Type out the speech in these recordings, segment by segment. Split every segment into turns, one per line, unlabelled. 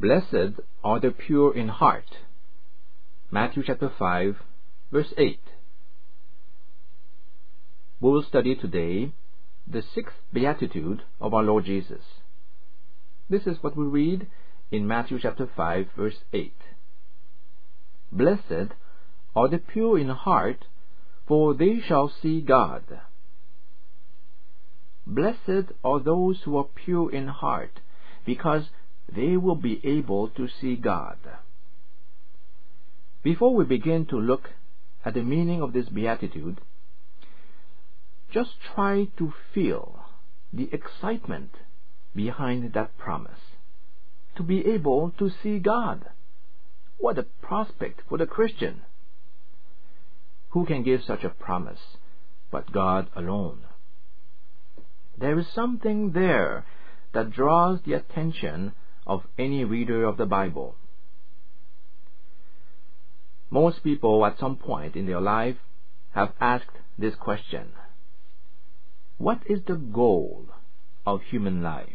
Blessed are the pure in heart. Matthew chapter 5, verse 8. We will study today the sixth beatitude of our Lord Jesus. This is what we read in Matthew chapter 5, verse 8. Blessed are the pure in heart, for they shall see God. Blessed are those who are pure in heart, because they will be able to see God. Before we begin to look at the meaning of this beatitude, just try to feel the excitement behind that promise. To be able to see God. What a prospect for the Christian! Who can give such a promise but God alone? There is something there that draws the attention of any reader of the Bible. Most people at some point in their life have asked this question: what is the goal of human life?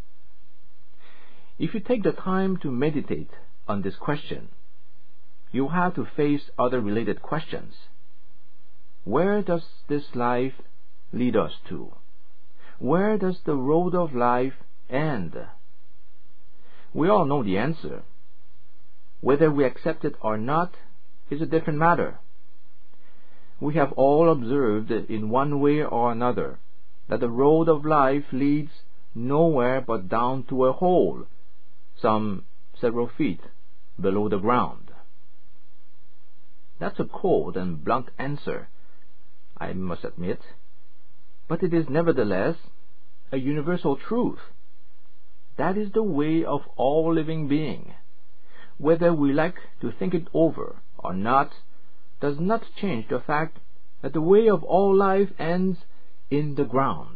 If you take the time to meditate on this question, you have to face other related questions. Where does this life lead us to? Where does the road of life end? We all know the answer. Whether we accept it or not is a different matter. We have all observed in one way or another that the road of life leads nowhere but down to a hole, some several feet below the ground. That's a cold and blunt answer, I must admit, but it is nevertheless a universal truth. That is the way of all living beings. Whether we like to think it over or not does not change the fact that the way of all life ends in the ground.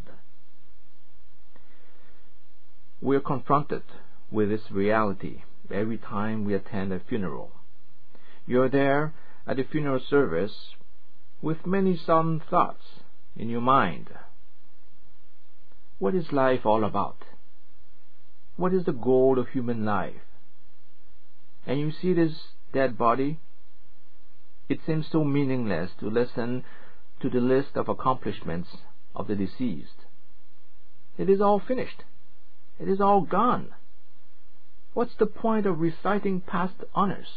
We are confronted with this reality every time we attend a funeral. You're there at the funeral service with many solemn thoughts in your mind. What is life all about? What is the goal of human life? And you see this dead body? It seems so meaningless to listen to the list of accomplishments of the deceased. It is all finished. It is all gone. What's the point of reciting past honors?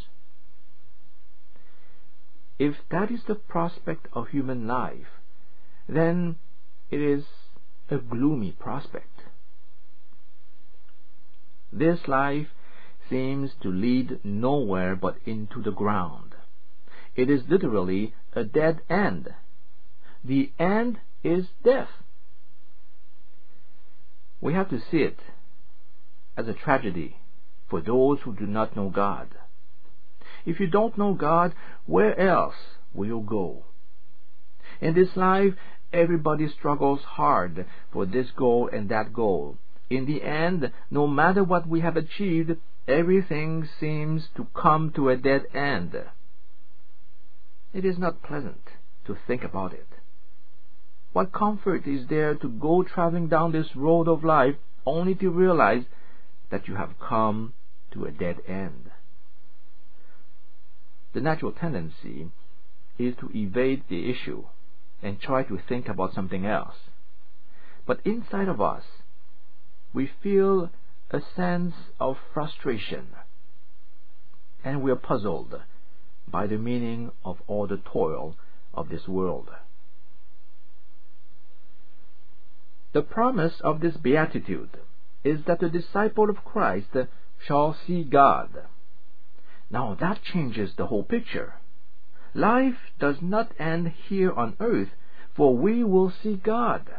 If that is the prospect of human life, then it is a gloomy prospect. This life seems to lead nowhere but into the ground. It is literally a dead end. The end is death. We have to see it as a tragedy for those who do not know God. If you don't know God, where else will you go? In this life, everybody struggles hard for this goal and that goal. In the end, no matter what we have achieved, everything seems to come to a dead end. It is not pleasant to think about it. What comfort is there to go traveling down this road of life only to realize that you have come to a dead end? The natural tendency is to evade the issue and try to think about something else. But inside of us, we feel a sense of frustration, and we are puzzled by the meaning of all the toil of this world. The promise of this beatitude is that the disciple of Christ shall see God. Now that changes the whole picture. Life does not end here on earth, for we will see God.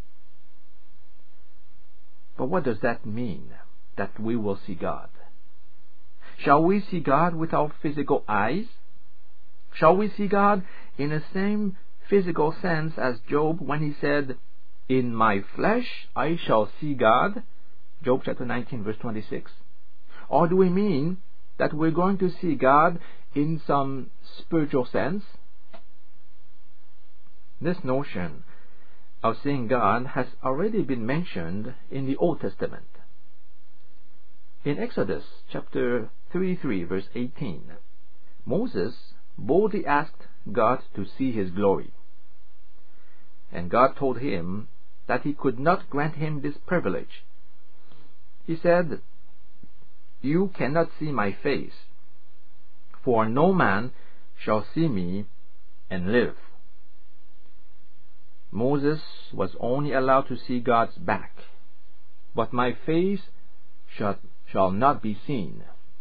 But what does that mean, that we will see God? Shall we see God with our physical eyes? Shall we see God in the same physical sense as Job when he said, "In my flesh I shall see God"? Job chapter 19 verse 26. Or do we mean that we're going to see God in some spiritual sense? This notion of seeing God has already been mentioned in the Old Testament. In Exodus chapter 33 verse 18, Moses boldly asked God to see his glory. And God told him that he could not grant him this privilege. He said, "You cannot see my face, for no man shall see me and live." Moses was only allowed to see God's back, but my face shall not be seen.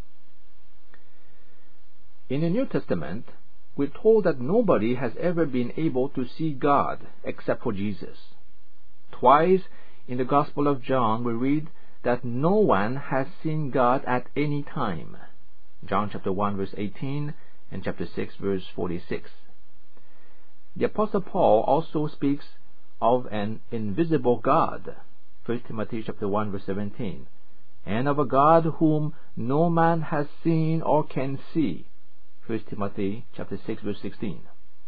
In the New Testament, we're told that nobody has ever been able to see God except for Jesus. Twice in the Gospel of John we read that no one has seen God at any time. John chapter 1 verse 18 and chapter 6 verse 46. The Apostle Paul also speaks of an invisible God, 1 Timothy chapter 1 verse 17, and of a God whom no man has seen or can see, 1 Timothy chapter 6 verse 16.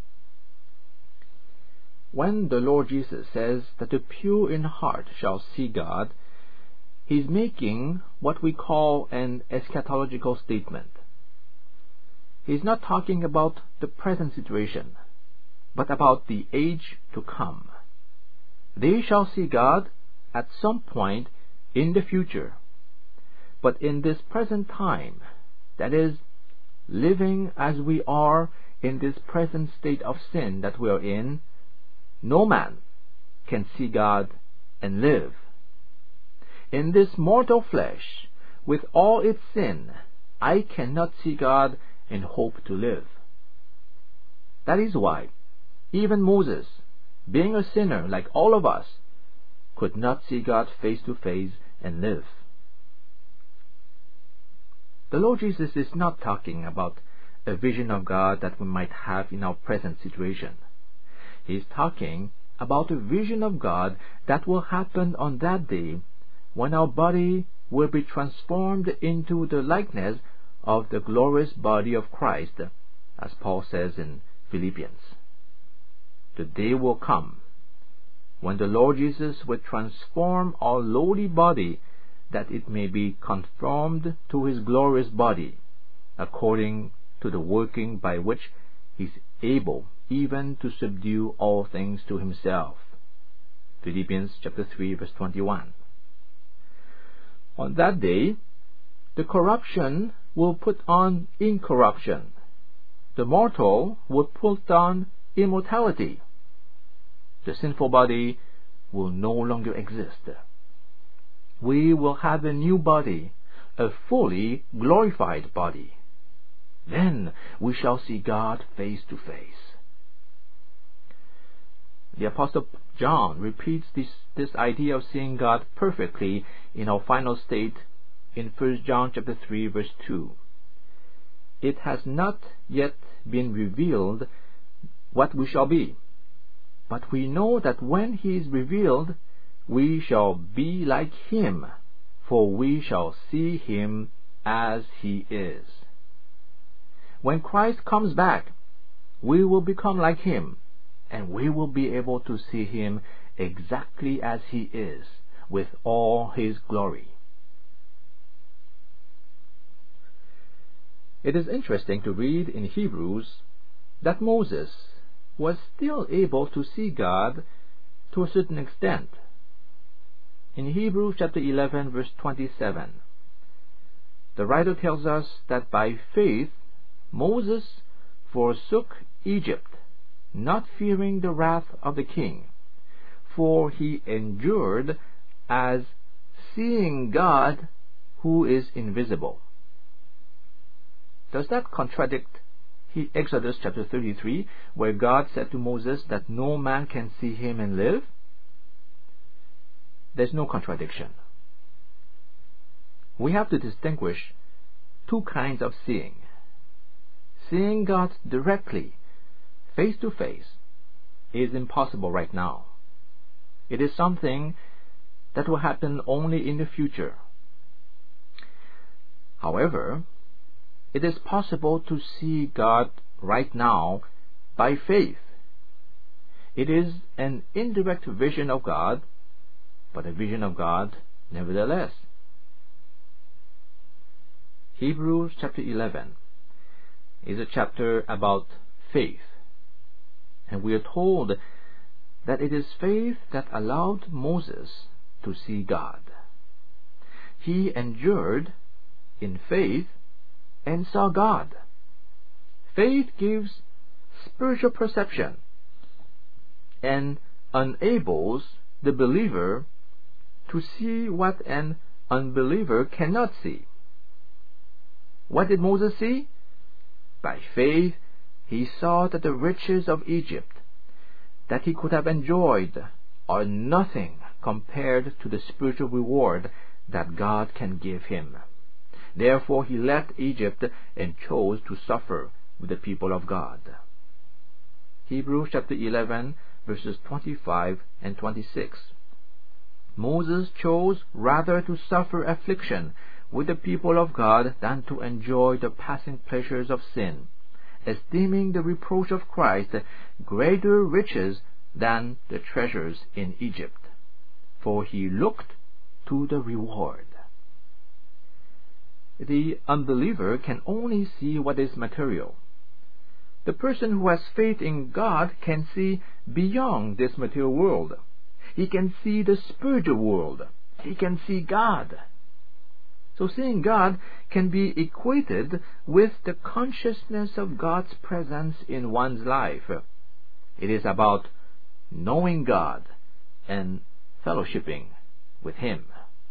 When the Lord Jesus says that the pure in heart shall see God, He's making what we call an eschatological statement. He's not talking about the present situation, but about the age to come. They shall see God at some point in the future. But in this present time, that is, living as we are in this present state of sin that we are in, no man can see God and live. In this mortal flesh, with all its sin, I cannot see God and hope to live. That is why even Moses, being a sinner like all of us, could not see God face to face and live. The Lord Jesus is not talking about a vision of God that we might have in our present situation. He is talking about a vision of God that will happen on that day when our body will be transformed into the likeness of the glorious body of Christ, as Paul says in Philippians. The day will come when the Lord Jesus will transform our lowly body that it may be conformed to His glorious body, according to the working by which He is able even to subdue all things to Himself. Philippians chapter 3 verse 21. On that day, the corruption will put on incorruption. The mortal will put on immortality. The sinful body will no longer exist. We will have a new body, a fully glorified body. Then we shall see God face to face. The Apostle John repeats this idea of seeing God perfectly in our final state in 1 John chapter 3 verse 2. It has not yet been revealed what we shall be, but we know that when He is revealed, we shall be like Him, for we shall see Him as He is. When Christ comes back, we will become like Him, and we will be able to see Him exactly as He is, with all His glory. It is interesting to read in Hebrews that Moses was still able to see God to a certain extent. In Hebrews chapter 11 verse 27, the writer tells us that by faith Moses forsook Egypt, not fearing the wrath of the king, for he endured as seeing God who is invisible. Does that contradict Exodus chapter 33, where God said to Moses that no man can see Him and live? There's no contradiction. We have to distinguish two kinds of seeing. Seeing God directly, face to face, is impossible right now. It is something that will happen only in the future. However, it is possible to see God right now by faith. It is an indirect vision of God, but a vision of God nevertheless. Hebrews chapter 11 is a chapter about faith. And we are told that it is faith that allowed Moses to see God. He endured in faith and saw God. Faith gives spiritual perception and enables the believer to see what an unbeliever cannot see. What did Moses see? By faith, he saw that the riches of Egypt that he could have enjoyed are nothing compared to the spiritual reward that God can give him. Therefore he left Egypt and chose to suffer with the people of God. Hebrews chapter 11 verses 25 and 26. Moses chose rather to suffer affliction with the people of God than to enjoy the passing pleasures of sin, esteeming the reproach of Christ greater riches than the treasures in Egypt, for he looked to the reward. The unbeliever can only see what is material. The person who has faith in God can see beyond this material world. He can see the spiritual world. He can see God. So seeing God can be equated with the consciousness of God's presence in one's life. It is about knowing God and fellowshipping with Him.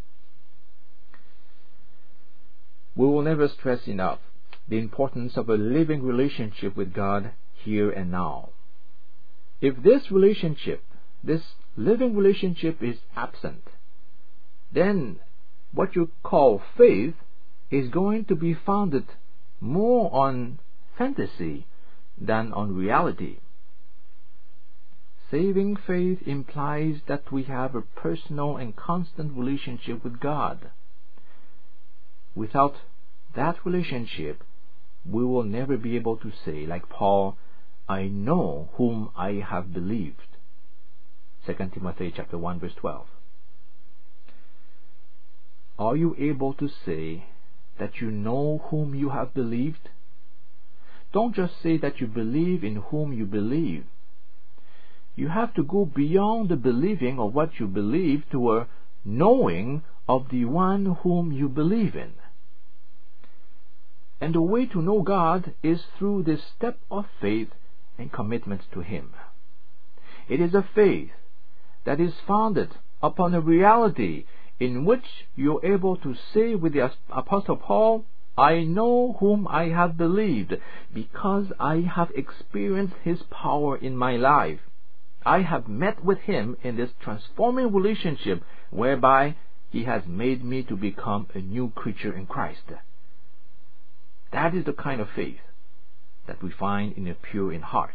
We will never stress enough the importance of a living relationship with God here and now. If this living relationship is absent, then what you call faith is going to be founded more on fantasy than on reality. Saving faith implies that we have a personal and constant relationship with God. Without that relationship, we will never be able to say, like Paul, I know whom I have believed. 2 Timothy chapter 1 verse 12. Are you able to say that you know whom you have believed? Don't just say that you believe in whom you believe. You have to go beyond the believing of what you believe to a knowing of the one whom you believe in. And the way to know God is through this step of faith and commitment to Him. It is a faith that is founded upon a reality in which you are able to say with the Apostle Paul, I know whom I have believed, because I have experienced His power in my life. I have met with Him in this transforming relationship whereby He has made me to become a new creature in Christ. That is the kind of faith that we find in the pure in heart.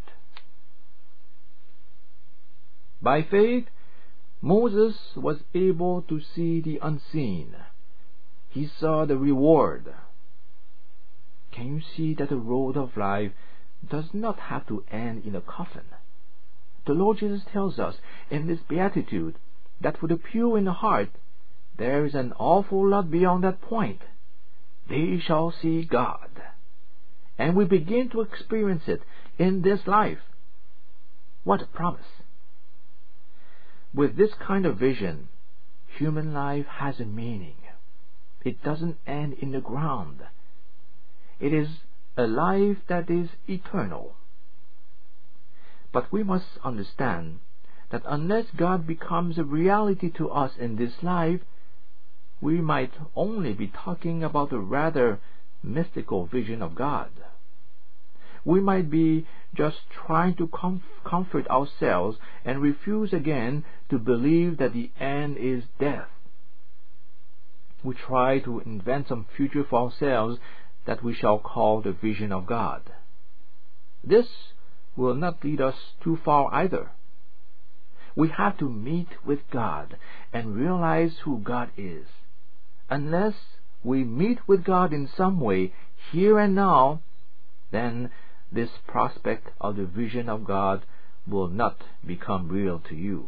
By faith, Moses was able to see the unseen. He saw the reward. Can you see that the road of life does not have to end in a coffin? The Lord Jesus tells us in this beatitude that for the pure in heart, there is an awful lot beyond that point. They shall see God. And we begin to experience it in this life. What a promise! With this kind of vision, human life has a meaning. It doesn't end in the ground. It is a life that is eternal. But we must understand that unless God becomes a reality to us in this life, we might only be talking about a rather mystical vision of God. We might be just trying to comfort ourselves and refuse again to believe that the end is death. We try to invent some future for ourselves that we shall call the vision of God. This will not lead us too far either. We have to meet with God and realize who God is. Unless we meet with God in some way, here and now, then this prospect of the vision of God will not become real to you.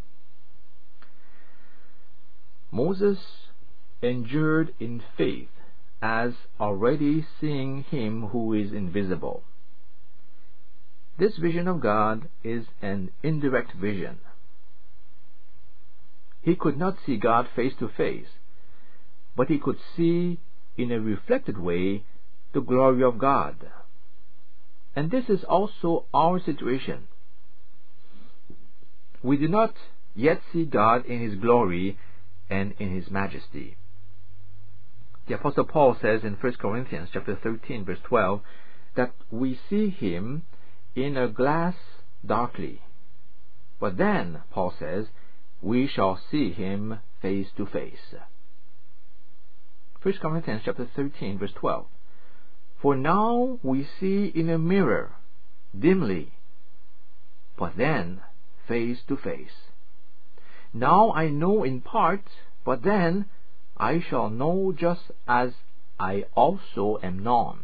Moses endured in faith as already seeing Him who is invisible. This vision of God is an indirect vision. He could not see God face to face, but he could see in a reflected way the glory of God. And this is also our situation. We do not yet see God in His glory and in His majesty. The Apostle Paul says in 1 Corinthians chapter 13, verse 12, that we see Him in a glass darkly. But then, Paul says, we shall see Him face to face. 1 Corinthians chapter 13, verse 12. For now we see in a mirror, dimly, but then face to face. Now I know in part, but then I shall know just as I also am known.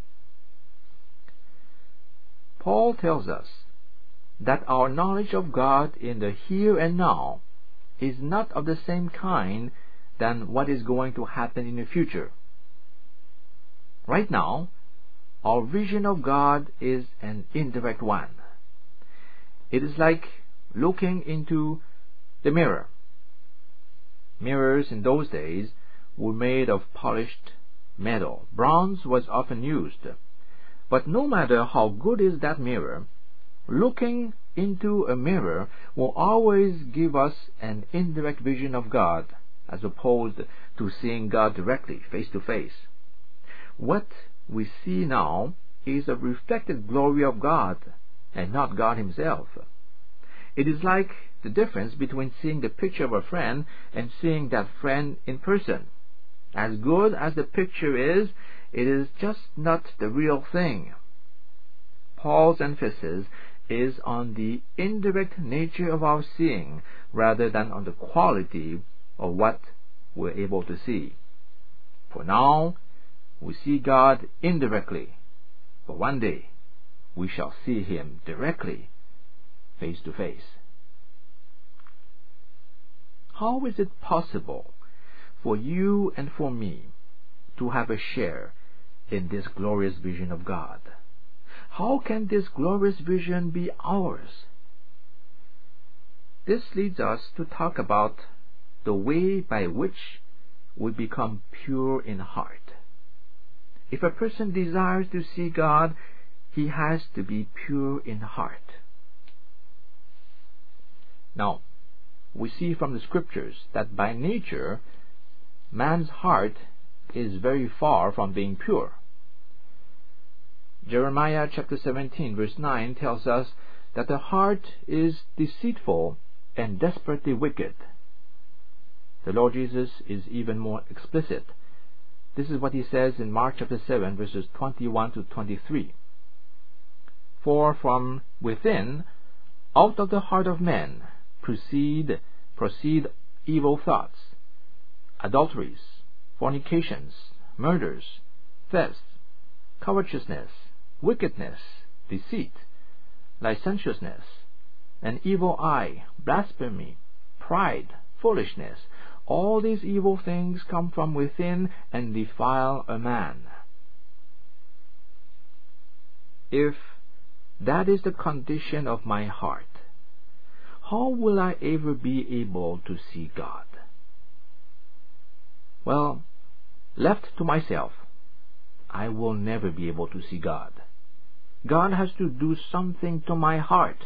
Paul tells us that our knowledge of God in the here and now is not of the same kind than what is going to happen in the future. Right now, our vision of God is an indirect one. It is like looking into the mirror. Mirrors in those days were made of polished metal. Bronze was often used. But no matter how good is that mirror, looking into a mirror will always give us an indirect vision of God, as opposed to seeing God directly, face to face. What we see now is a reflected glory of God, and not God Himself. It is like the difference between seeing the picture of a friend and seeing that friend in person. As good as the picture is, it is just not the real thing. Paul's emphasis is on the indirect nature of our seeing rather than on the quality of what we're able to see. For now, we see God indirectly, but one day we shall see Him directly, face to face. How is it possible for you and for me to have a share in this glorious vision of God? How can this glorious vision be ours? This leads us to talk about the way by which we become pure in heart. If a person desires to see God, he has to be pure in heart. Now, we see from the Scriptures that by nature, man's heart is very far from being pure. Jeremiah chapter 17 verse 9 tells us that the heart is deceitful and desperately wicked. The Lord Jesus is even more explicit. This is what He says in Mark chapter 7 verses 21 to 23. For from within, out of the heart of men, proceed evil thoughts, adulteries, fornications, murders, thefts, covetousness, wickedness, deceit, licentiousness, an evil eye, blasphemy, pride, foolishness. All these evil things come from within and defile a man. If that is the condition of my heart, how will I ever be able to see God? Well, left to myself, I will never be able to see God. God has to do something to my heart.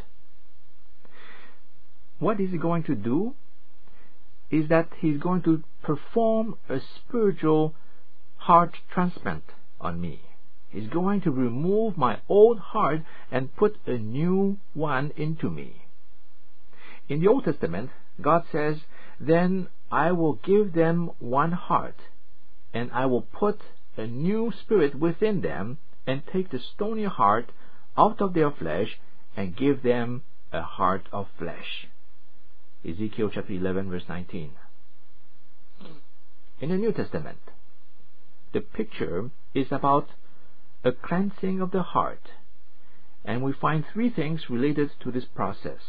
What is He going to do? Is that He's going to perform a spiritual heart transplant on me. He's going to remove my old heart and put a new one into me. In the Old Testament, God says, "Then I will give them one heart, and I will put a new spirit within them, and take the stony heart out of their flesh, and give them a heart of flesh." Ezekiel chapter 11 verse 19. In the New Testament, the picture is about a cleansing of the heart, and we find three things related to this process.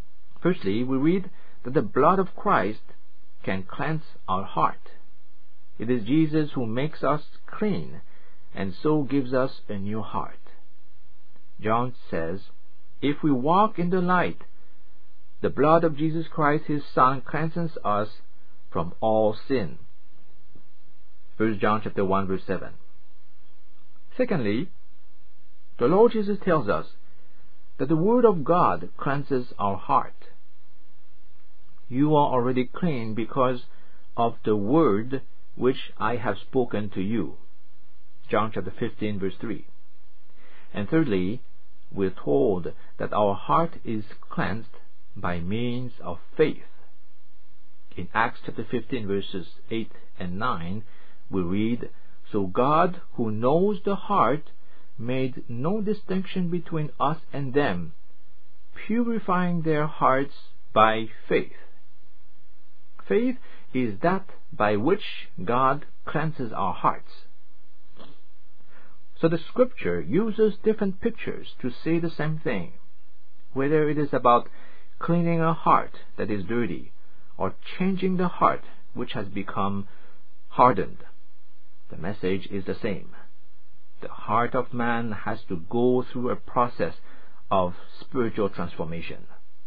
Firstly, we read that the blood of Christ can cleanse our heart. It is Jesus who makes us clean and so gives us a new heart. John says, "If we walk in the light, the blood of Jesus Christ, his Son, cleanses us from all sin." 1 John chapter 1, verse 7. Secondly, the Lord Jesus tells us that the Word of God cleanses our heart. You are already clean because of the word which I have spoken to you. John chapter 15, verse 3. And thirdly, we're told that our heart is cleansed by means of faith. In Acts chapter 15, verses 8 and 9, we read, "So God, who knows the heart, made no distinction between us and them, purifying their hearts by faith." Faith is that by which God cleanses our hearts. So the Scripture uses different pictures to say the same thing, whether it is about cleaning a heart that is dirty or changing the heart which has become hardened. The message is the same. The heart of man has to go through a process of spiritual transformation.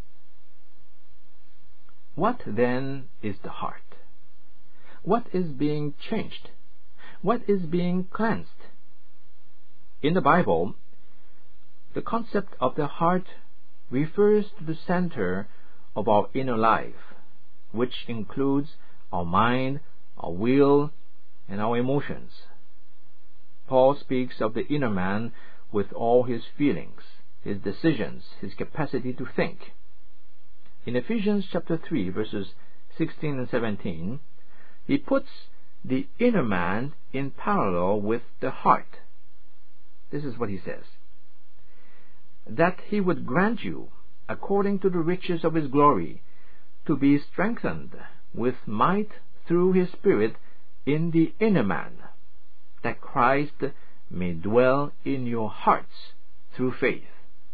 What then is the heart? What is being changed? What is being cleansed? In the Bible, the concept of the heart refers to the center of our inner life, which includes our mind, our will, and our emotions. Paul speaks of the inner man with all his feelings, his decisions, his capacity to think. In Ephesians chapter 3, verses 16 and 17, he puts the inner man in parallel with the heart. This is what he says: "That he would grant you, according to the riches of his glory, to be strengthened with might through his Spirit in the inner man, that Christ may dwell in your hearts through faith."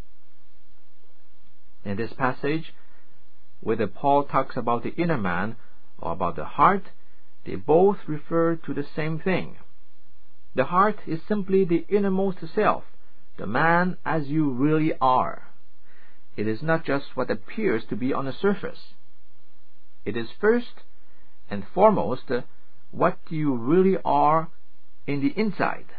In this passage, whether Paul talks about the inner man or about the heart, they both refer to the same thing. The heart is simply the innermost self, the man as you really are. It is not just what appears to be on the surface. It is first and foremost what you really are in the inside.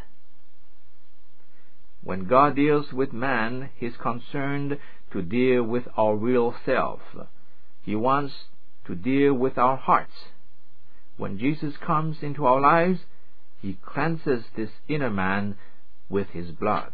When God deals with man, he is concerned to deal with our real self. He wants to deal with our hearts. When Jesus comes into our lives, he cleanses this inner man with his blood.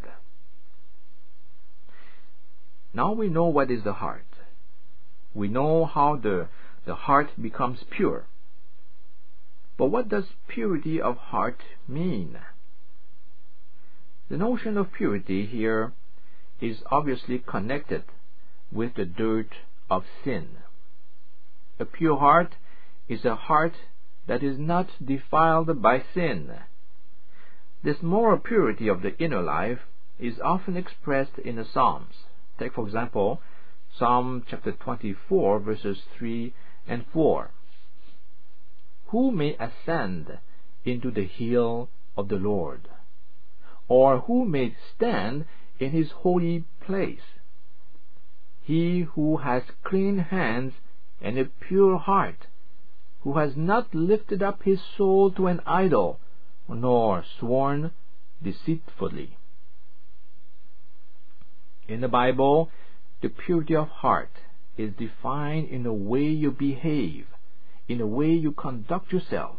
Now we know what is the heart. We know how the heart becomes pure. But what does purity of heart mean? The notion of purity here is obviously connected with the dirt of sin. A pure heart is a heart that is not defiled by sin. This moral purity of the inner life is often expressed in the Psalms. Take, for example, Psalm chapter 24, verses 3 and 4. "Who may ascend into the hill of the Lord? Or who may stand in his holy place? He who has clean hands and a pure heart, who has not lifted up his soul to an idol, nor sworn deceitfully." In the Bible, the purity of heart is defined in the way you behave, in the way you conduct yourself.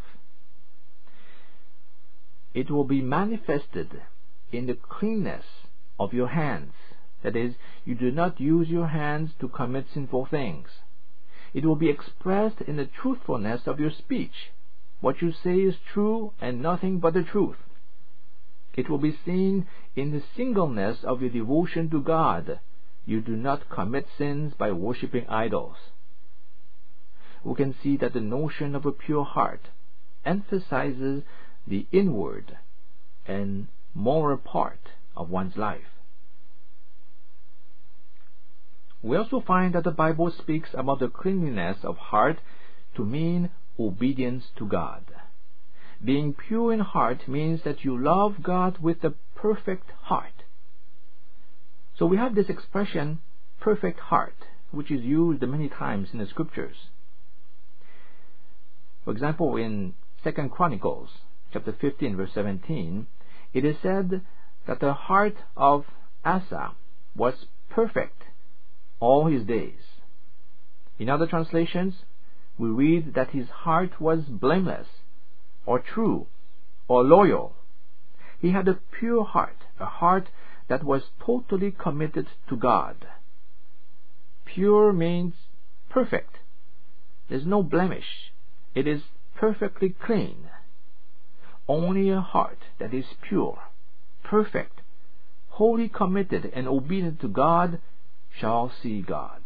It will be manifested in the cleanness of your hands. That is, you do not use your hands to commit sinful things. It will be expressed in the truthfulness of your speech. What you say is true and nothing but the truth. It will be seen in the singleness of your devotion to God. You do not commit sins by worshipping idols. We can see that the notion of a pure heart emphasizes the inward and moral part of one's life. We also find that the Bible speaks about the cleanliness of heart to mean obedience to God. Being pure in heart means that you love God with a perfect heart. So we have this expression, perfect heart, which is used many times in the scriptures. For example, in 2 Chronicles chapter 15 verse 17, it is said that the heart of Asa was perfect all his days. In other translations, we read that his heart was blameless, or true, or loyal. He had a pure heart, a heart that was totally committed to God. Pure means perfect. There's no blemish. It is perfectly clean. Only a heart that is pure, perfect, wholly committed and obedient to God shall see God.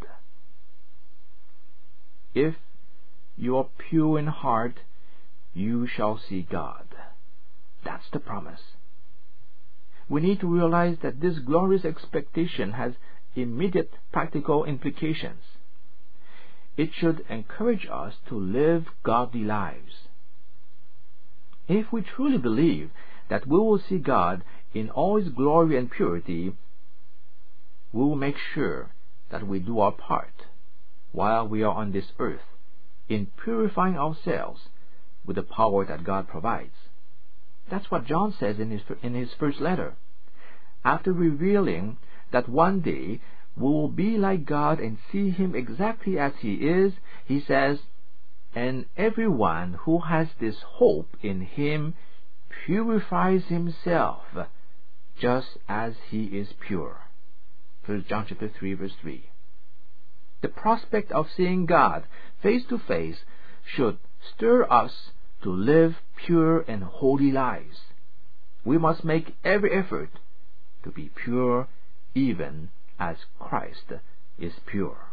If you are pure in heart, you shall see God. That's the promise. We need to realize that this glorious expectation has immediate practical implications. It should encourage us to live godly lives. If we truly believe that we will see God in all His glory and purity, we will make sure that we do our part while we are on this earth in purifying ourselves with the power that God provides. That's what John says in his first letter. After revealing that one day we will be like God and see Him exactly as He is, he says, "And everyone who has this hope in Him purifies himself just as He is pure." 1 John chapter 3 verse 3. The prospect of seeing God face to face should stir us to live pure and holy lives. We must make every effort to be pure even as Christ is pure.